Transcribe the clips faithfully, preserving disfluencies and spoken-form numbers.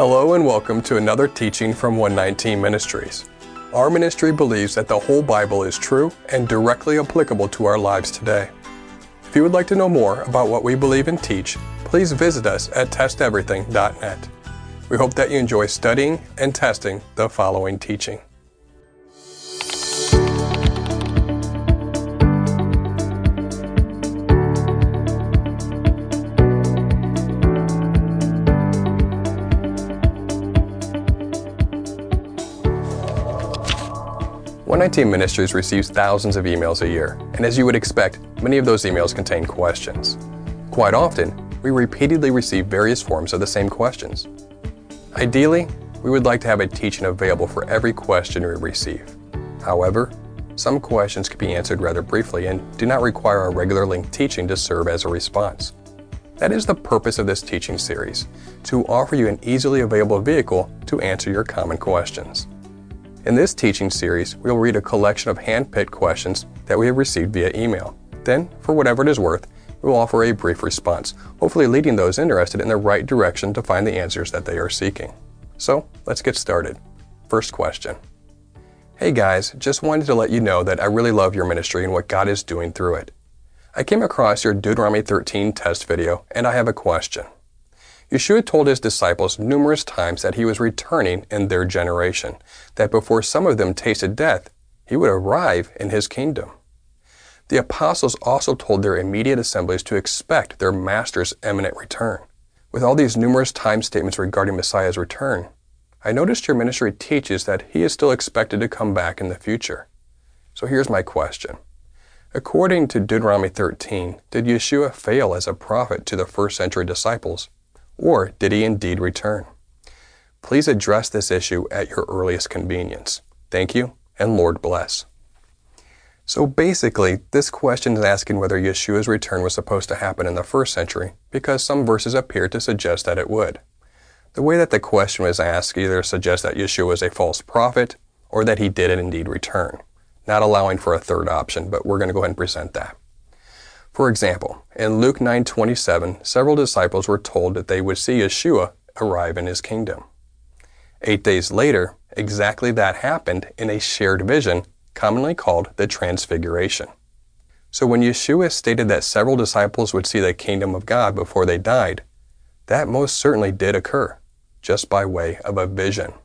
Hello and welcome to another teaching from one nineteen Ministries. Our ministry believes that the whole Bible is true and directly applicable to our lives today. If you would like to know more about what we believe and teach, please visit us at test everything dot net. We hope that you enjoy studying and testing the following teaching. one nineteen Ministries receives thousands of emails a year, and as you would expect, many of those emails contain questions. Quite often, we repeatedly receive various forms of the same questions. Ideally, we would like to have a teaching available for every question we receive. However, some questions can be answered rather briefly and do not require a regular length teaching to serve as a response. That is the purpose of this teaching series, to offer you an easily available vehicle to answer your common questions. In this teaching series, we will read a collection of hand-picked questions that we have received via email. Then, for whatever it is worth, we will offer a brief response, hopefully leading those interested in the right direction to find the answers that they are seeking. So, let's get started. First question. Hey guys, just wanted to let you know that I really love your ministry and what God is doing through it. I came across your Deuteronomy thirteen test video, and I have a question. Yeshua told his disciples numerous times that he was returning in their generation, that before some of them tasted death, he would arrive in his kingdom. The apostles also told their immediate assemblies to expect their master's imminent return. With all these numerous time statements regarding Messiah's return, I noticed your ministry teaches that he is still expected to come back in the future. So here's my question. According to Deuteronomy thirteen, did Yeshua fail as a prophet to the first century disciples? Or did he indeed return? Please address this issue at your earliest convenience. Thank you, and Lord bless. So basically, this question is asking whether Yeshua's return was supposed to happen in the first century, because some verses appear to suggest that it would. The way that the question was asked either suggests that Yeshua was a false prophet, or that he did indeed return, not allowing for a third option, but we're going to go ahead and present that. For example, in Luke nine twenty-seven, several disciples were told that they would see Yeshua arrive in his kingdom. Eight days later, exactly that happened in a shared vision, commonly called the Transfiguration. So when Yeshua stated that several disciples would see the kingdom of God before they died, that most certainly did occur, just by way of a vision.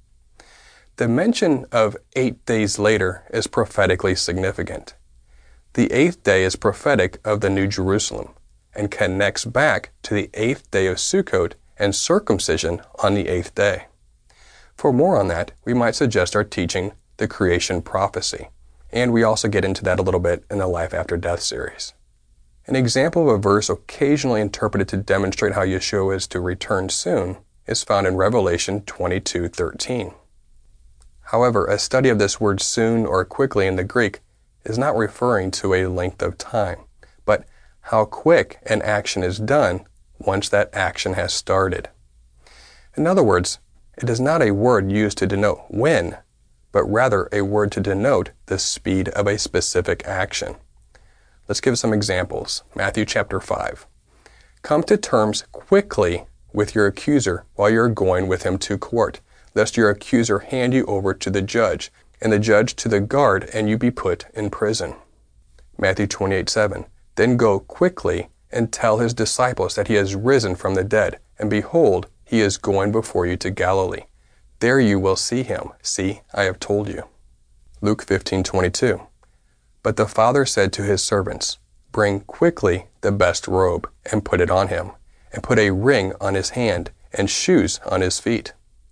The mention of eight days later is prophetically significant. The eighth day is prophetic of the New Jerusalem and connects back to the eighth day of Sukkot and circumcision on the eighth day. For more on that, we might suggest our teaching, The Creation Prophecy, and we also get into that a little bit in the Life After Death series. An example of a verse occasionally interpreted to demonstrate how Yeshua is to return soon is found in Revelation twenty-two thirteen. However, a study of this word soon or quickly in the Greek is not referring to a length of time, but how quick an action is done once that action has started. In other words, it is not a word used to denote when, but rather a word to denote the speed of a specific action. Let's give some examples. Matthew chapter five. Come to terms quickly with your accuser while you are going with him to court, lest your accuser hand you over to the judge, and the judge to the guard, and you be put in prison. Matthew twenty-eight seven. Then go quickly and tell his disciples that he has risen from the dead, and behold, he is going before you to Galilee. There you will see him. See, I have told you. Luke fifteen twenty-two. But the father said to his servants, bring quickly the best robe, and put it on him, and put a ring on his hand, and shoes on his feet.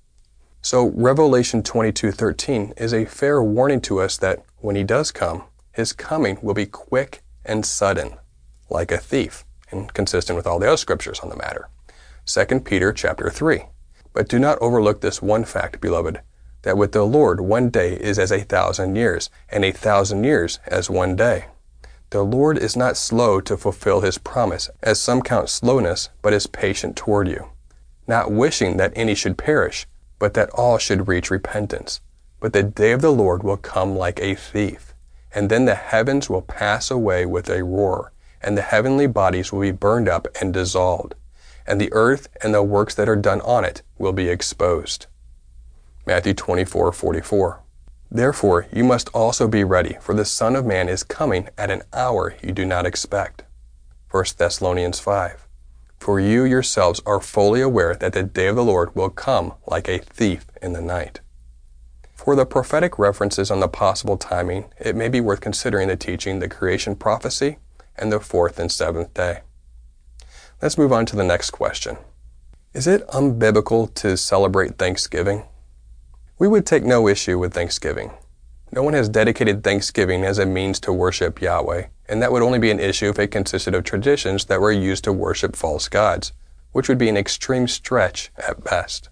So Revelation twenty-two thirteen is a fair warning to us that when he does come, his coming will be quick and sudden, like a thief, and consistent with all the other scriptures on the matter. Second Peter chapter three. But do not overlook this one fact, beloved, that with the Lord one day is as a thousand years, and a thousand years as one day. The Lord is not slow to fulfill his promise, as some count slowness, but is patient toward you, not wishing that any should perish, but that all should reach repentance. But the day of the Lord will come like a thief, and then the heavens will pass away with a roar, and the heavenly bodies will be burned up and dissolved, and the earth and the works that are done on it will be exposed. Matthew twenty-four forty-four. Therefore you must also be ready, for the Son of Man is coming at an hour you do not expect. First Thessalonians five. For you yourselves are fully aware that the day of the Lord will come like a thief in the night. For the prophetic references on the possible timing, it may be worth considering the teaching, the creation prophecy, and the fourth and seventh day. Let's move on to the next question. Is it unbiblical to celebrate Thanksgiving? We would take no issue with Thanksgiving. No one has dedicated Thanksgiving as a means to worship Yahweh, and that would only be an issue if it consisted of traditions that were used to worship false gods, which would be an extreme stretch at best.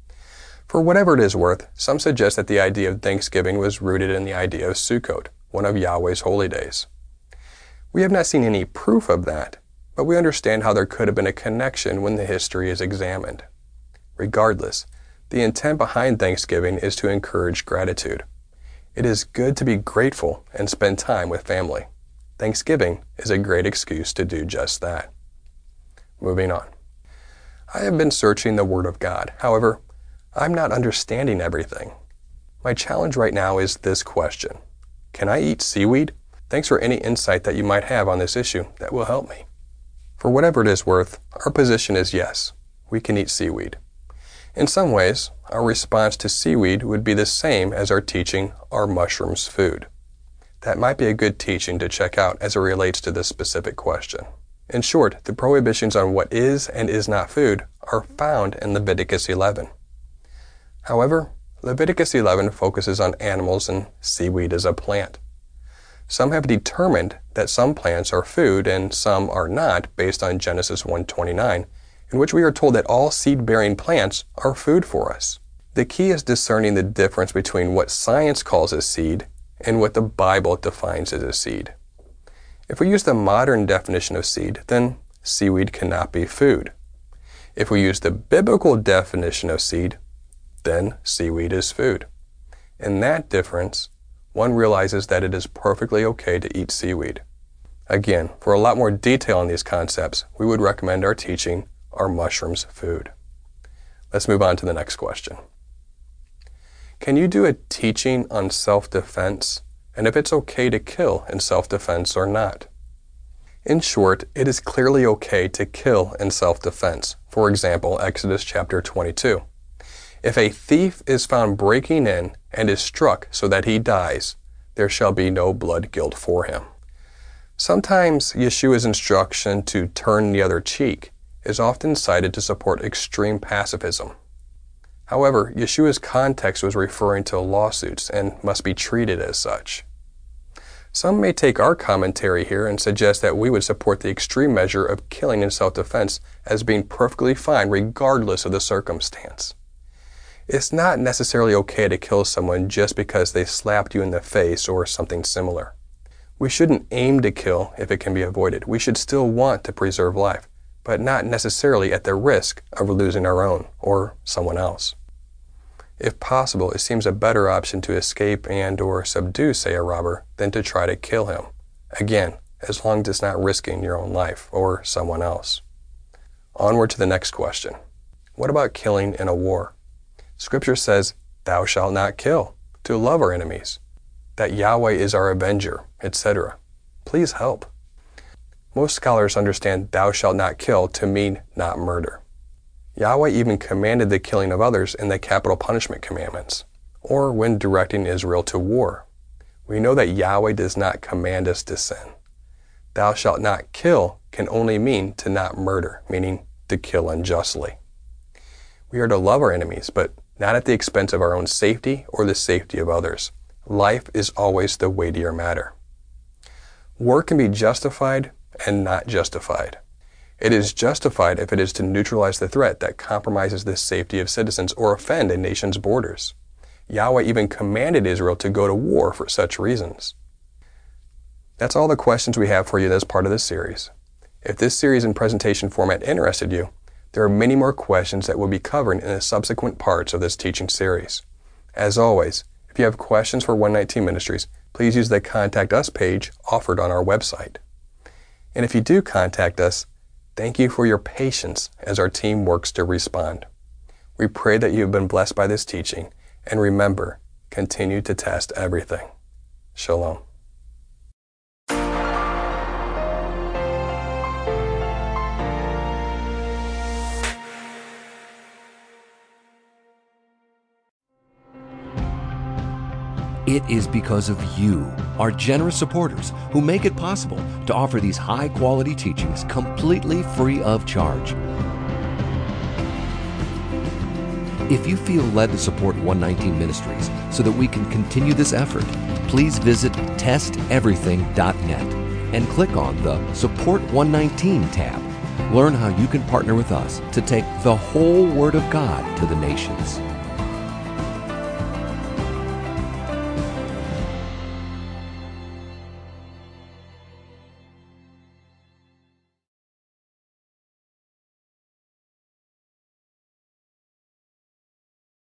For whatever it is worth, some suggest that the idea of Thanksgiving was rooted in the idea of Sukkot, one of Yahweh's holy days. We have not seen any proof of that, but we understand how there could have been a connection when the history is examined. Regardless, the intent behind Thanksgiving is to encourage gratitude. It is good to be grateful and spend time with family. Thanksgiving is a great excuse to do just that. Moving on. I have been searching the Word of God. However, I'm not understanding everything. My challenge right now is this question. Can I eat seaweed? Thanks for any insight that you might have on this issue that will help me. For whatever it is worth, our position is yes, we can eat seaweed. In some ways, our response to seaweed would be the same as our teaching, are mushrooms food? That might be a good teaching to check out as it relates to this specific question. In short, the prohibitions on what is and is not food are found in Leviticus eleven. However, Leviticus eleven focuses on animals and seaweed as a plant. Some have determined that some plants are food and some are not based on Genesis one twenty-nine, in which we are told that all seed-bearing plants are food for us. The key is discerning the difference between what science calls a seed and what the Bible defines as a seed. If we use the modern definition of seed, then seaweed cannot be food. If we use the biblical definition of seed, then seaweed is food. In that difference, one realizes that it is perfectly okay to eat seaweed. Again, for a lot more detail on these concepts, we would recommend our teaching, Are Mushrooms Food? Let's move on to the next question. Can you do a teaching on self-defense, and if it's okay to kill in self-defense or not? In short, it is clearly okay to kill in self-defense. For example, Exodus chapter twenty-two. If a thief is found breaking in and is struck so that he dies, there shall be no blood guilt for him. Sometimes Yeshua's instruction to turn the other cheek is often cited to support extreme pacifism. However, Yeshua's context was referring to lawsuits and must be treated as such. Some may take our commentary here and suggest that we would support the extreme measure of killing in self-defense as being perfectly fine regardless of the circumstance. It's not necessarily okay to kill someone just because they slapped you in the face or something similar. We shouldn't aim to kill if it can be avoided. We should still want to preserve life, but not necessarily at the risk of losing our own or someone else. If possible, it seems a better option to escape and or subdue, say, a robber than to try to kill him. Again, as long as it's not risking your own life or someone else. Onward to the next question. What about killing in a war? Scripture says, thou shalt not kill, to love our enemies, that Yahweh is our avenger, et cetera. Please help. Most scholars understand thou shalt not kill to mean not murder. Yahweh even commanded the killing of others in the capital punishment commandments, or when directing Israel to war. We know that Yahweh does not command us to sin. Thou shalt not kill can only mean to not murder, meaning to kill unjustly. We are to love our enemies, but not at the expense of our own safety or the safety of others. Life is always the weightier matter. War can be justified and not justified. It is justified if it is to neutralize the threat that compromises the safety of citizens or offend a nation's borders. Yahweh even commanded Israel to go to war for such reasons. That's all the questions we have for you in this part of this series. If this series and presentation format interested you, there are many more questions that we'll be covering in the subsequent parts of this teaching series. As always, if you have questions for one nineteen Ministries, please use the Contact Us page offered on our website. And if you do contact us, Thank you for your patience as our team works to respond. We pray that you have been blessed by this teaching, and remember, continue to test everything. Shalom. It is because of you, our generous supporters, who make it possible to offer these high-quality teachings completely free of charge. If you feel led to support one nineteen Ministries so that we can continue this effort, please visit test everything dot net and click on the Support one nineteen tab. Learn how you can partner with us to take the whole Word of God to the nations.